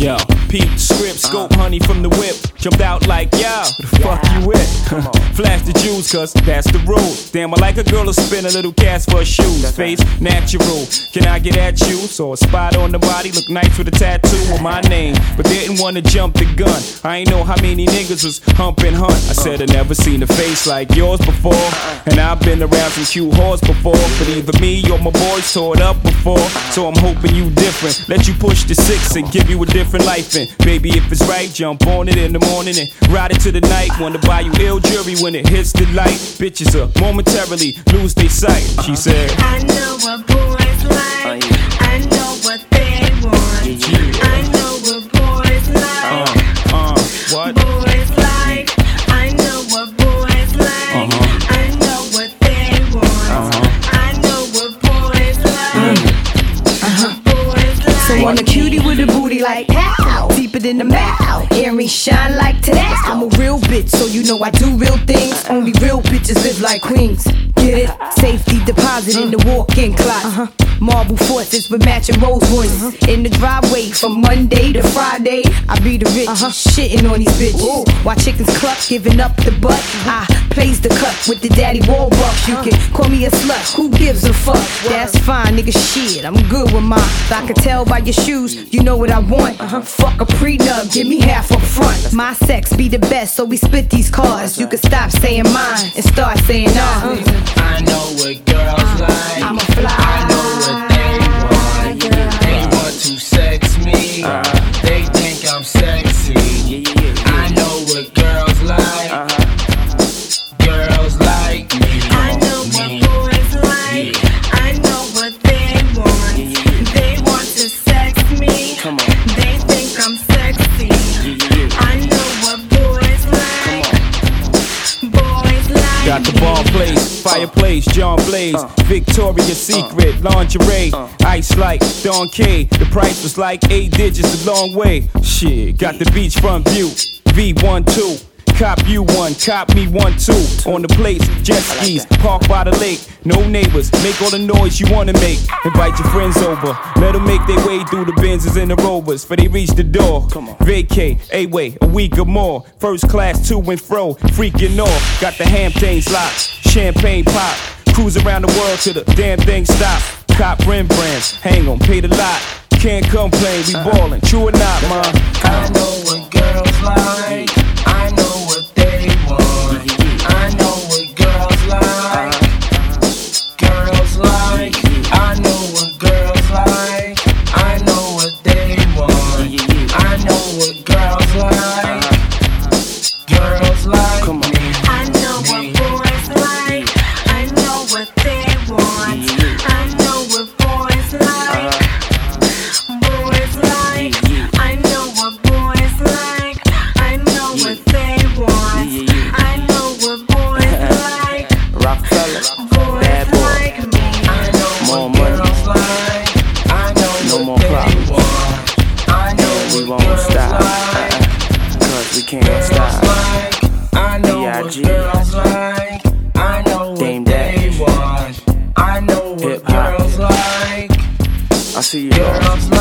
Yo, peep the script, scope honey from the whip. Jumped out like, yo, who the fuck you with? Flash the jewels, cause that's the rule. Damn, I like a girl to spend a little cash for shoes. Face natural, can I get at you? Saw a spot on the body, look nice with a tattoo of my name, but didn't wanna jump the gun. I ain't know how many niggas was humping hunt. I said I never seen a face like yours before, and I've been around some cute whores before, but either me or my boys tore it up before. So I'm hoping you different. Let you push the 6 and give you a different life. And baby, if it's right, jump on it in the morning and ride it to the night. Wanna buy you ill jewelry when it hits the light. Bitches momentarily lose their sight. She said, I know what boys like. I know what they want. I know what boys like. What? Boys like. I know what boys like. I know what they want. I know what boys like. Boys like. So I'm a cutie with a booty like pow, deeper than the mouth, earrings shine like today. I'm a real bitch, so you know I do real things. Only real bitches live like queens. Get it? Safety deposit in the walk-in closet. Marble fortress with matching Rolls Royces. In the driveway from Monday to Friday. I be the rich, shitting on these bitches. While chickens cluck, giving up the butt. I plays the cut with the daddy Warbucks. You can call me a slut, who gives a fuck? That's fine, nigga, shit, I'm good with mine. I can tell by your shoes, you know what I want. Fuck a prenup, give me half up front. My sex be the best, so we split these cards. You can stop saying mine and start saying ours. I know what girls like. I'm a fly. I know what they want. They want to sex me. They think I'm sexy. I know what girls like. Girls like me. I know what boys like. I know what they want. They want to sex me. They think I'm sexy. I know what boys like. Boys like. got the ball place, fireplace, John Blaze, Victoria's Secret, lingerie, ice like Don K. The price was like 8 digits a long way. Shit, got the beachfront view, V12. Cop you one, cop me one too. On the place, jet skis, park by the lake. No neighbors, make all the noise you wanna make. Invite your friends over, let them make their way through the Benzes and the Rovers. For they reach the door, vacate, A-way, a week or more. First class to and fro, freaking off. Got the Hamptons locked, champagne pop. Cruise around the world till the damn thing stop. Cop Rembrandts, hang 'em, pay the lot. Can't complain, we ballin', true or not, ma? I know what girls like. I know what they want. I know what girls like. Girls like. I know what girls like. I know what they want. I know what girls like. Girls like me. I know what boys like. I know what they want. I know what boys like. Boys like. I know what boys like. I know what they want. I know what boys like. Rockefeller, Boys bad boy, like me. I know more what money, girls like. I know no what more they problems. want. I know We what won't girls stop, like. cause we can't Girls stop. like. I know what B.I.G. girls like. I know Dame what they Dash. want. I know what Hip hop. girls like. I see you. Girls